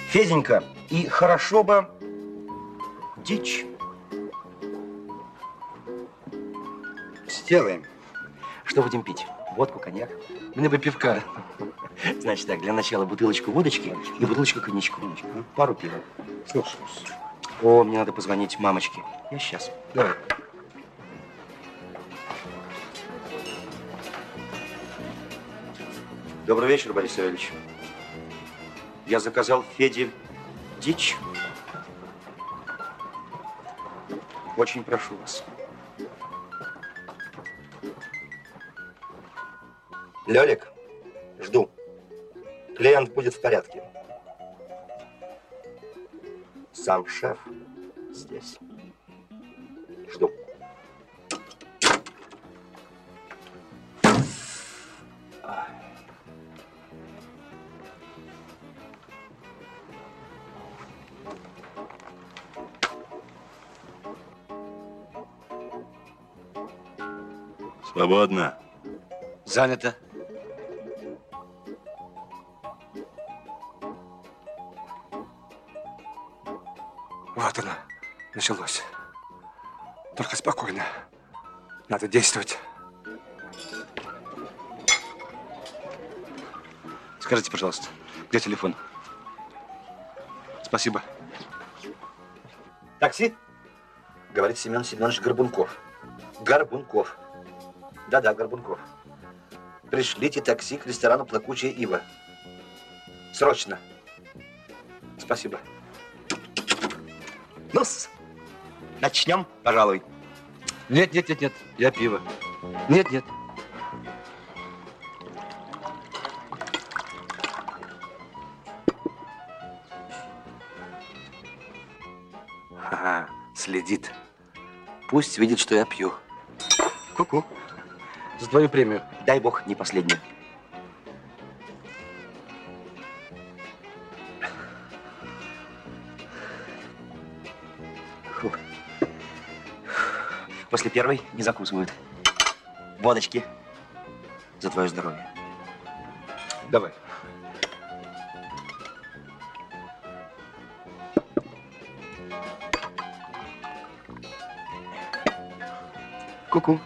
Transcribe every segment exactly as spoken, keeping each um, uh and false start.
Феденька, и хорошо бы дичь. Сделаем. Что будем пить? Водку, коньяк? Мне бы пивка. Значит так, для начала бутылочку водочки и бутылочку коньячку. Пару пива. Слушаюсь. О, мне надо позвонить мамочке. Я сейчас. Давай. Добрый вечер, Борис Савельевич. Я заказал Феде дичь. Очень прошу вас. Лёлик, жду. Клиент будет в порядке. Сам шеф здесь. Жду. Свободно. Занято. Вот оно, началось. Только спокойно. Надо действовать. Скажите, пожалуйста, где телефон? Спасибо. Такси? Говорит Семен Семенович Горбунков. Горбунков. Да-да, Горбунков. Пришлите такси к ресторану «Плакучая ива». Срочно. Спасибо. Ну-с, начнем, пожалуй. Нет, нет, нет, нет, я пиво. Нет, нет. Ага, следит. Пусть видит, что я пью. Ку-ку. За твою премию. Дай бог, не последнюю. Фу. После первой не закусывают. Водочки. За твое здоровье. Давай. Ку-ку.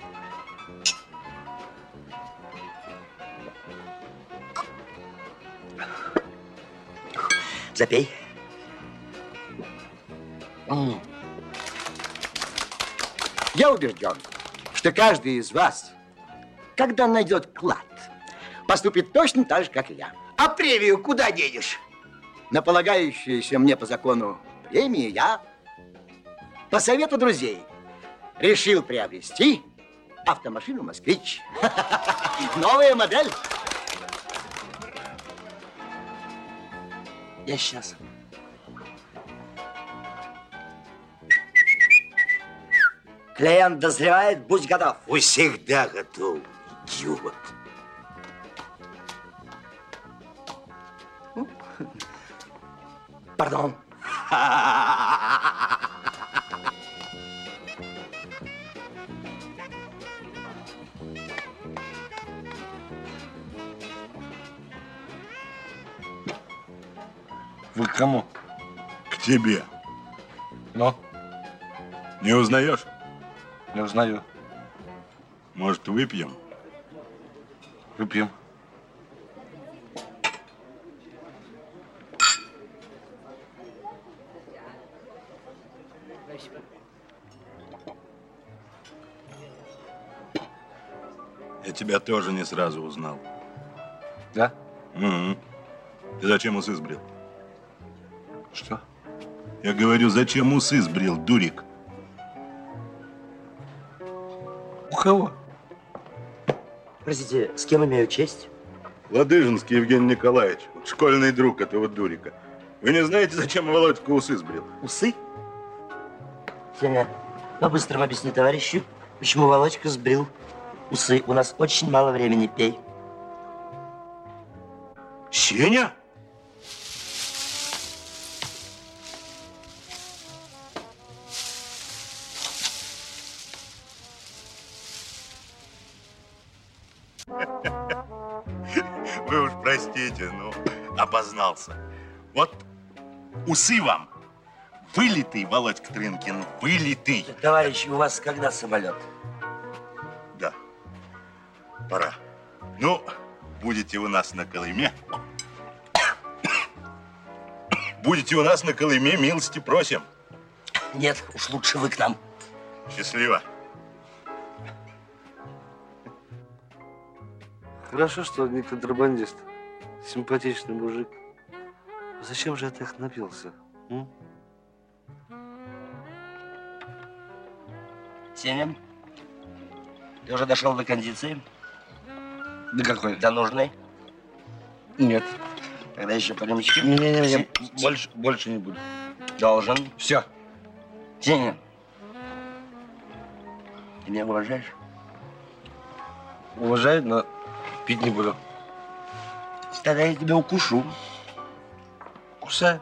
Запей. М. Я убежден, что каждый из вас, когда найдет клад, поступит точно так же, как и я. А премию куда денешь? На полагающуюся мне по закону премию я, по совету друзей, решил приобрести автомашину «Москвич». Новая модель. Я сейчас. Клиент дозревает, будь готов. Вы всегда готов, идиот. Пардон. Вы к кому? К тебе. Но? Не узнаешь? Не узнаю. Может, выпьем? Выпьем. Я тебя тоже не сразу узнал. Да? Угу. Ты зачем усы сбрил? Что? Я говорю, зачем усы сбрил, дурик? У кого? Простите, с кем имею честь? Ладыжинский Евгений Николаевич, вот школьный друг этого дурика. Вы не знаете, зачем Володька усы сбрил? Усы? Сеня, по-быстрому объясни товарищу, почему Володька сбрил усы. У нас очень мало времени, пей. Сеня? Вы уж простите, ну, обознался. Вот Усы вам. Вылитый, Володька Трынкин, вылитый. Товарищ, у вас когда самолет? Да, пора. Ну, будете у нас на Колыме. Будете у нас на Колыме, милости просим. Нет, уж лучше вы к нам. Счастливо. Хорошо, что он не контрабандист. Симпатичный мужик. Зачем же я так напился? М? Сеня, ты уже дошел до кондиции? Да какой? До нужной? Нет. Тогда еще по рюмочке. Не-не-не, больше, больше не буду. Должен. Все. Сеня, ты меня уважаешь? Уважаю, но пить не буду. Тогда я тебя укушу. Кусай.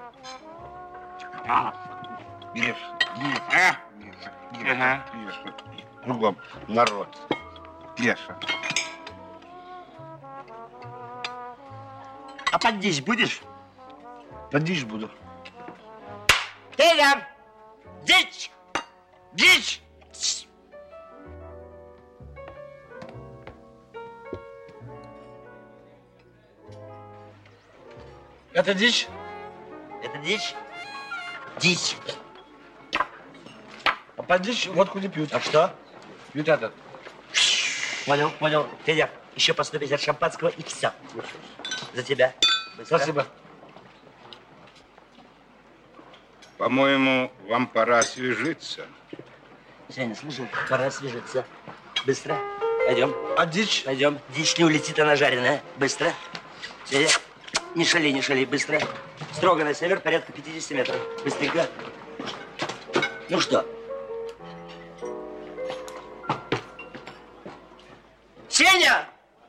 Ешь, ешь, а? Ешь, ага. Ешь. Кругом народ. Ешь. А поддичь будешь? Подишь буду. Сеня! Дичь! Дичь! Это дичь? Это дичь? Дичь. А под дичь водку не пьют. А что? Пьют этот. Понял, понял. Федя, еще по сто пятьдесят шампанского и все. За тебя. Быстро. Спасибо. По-моему, вам пора освежиться. Сеня, слушай, пора освежиться. Быстро. Пойдем. А дичь? Пойдем. Дичь не улетит, она жареная. Быстро. Сеня, не шали, не шали. Быстро. Строго на север, порядка пятидесяти метров. Быстренько. Ну что? Сеня!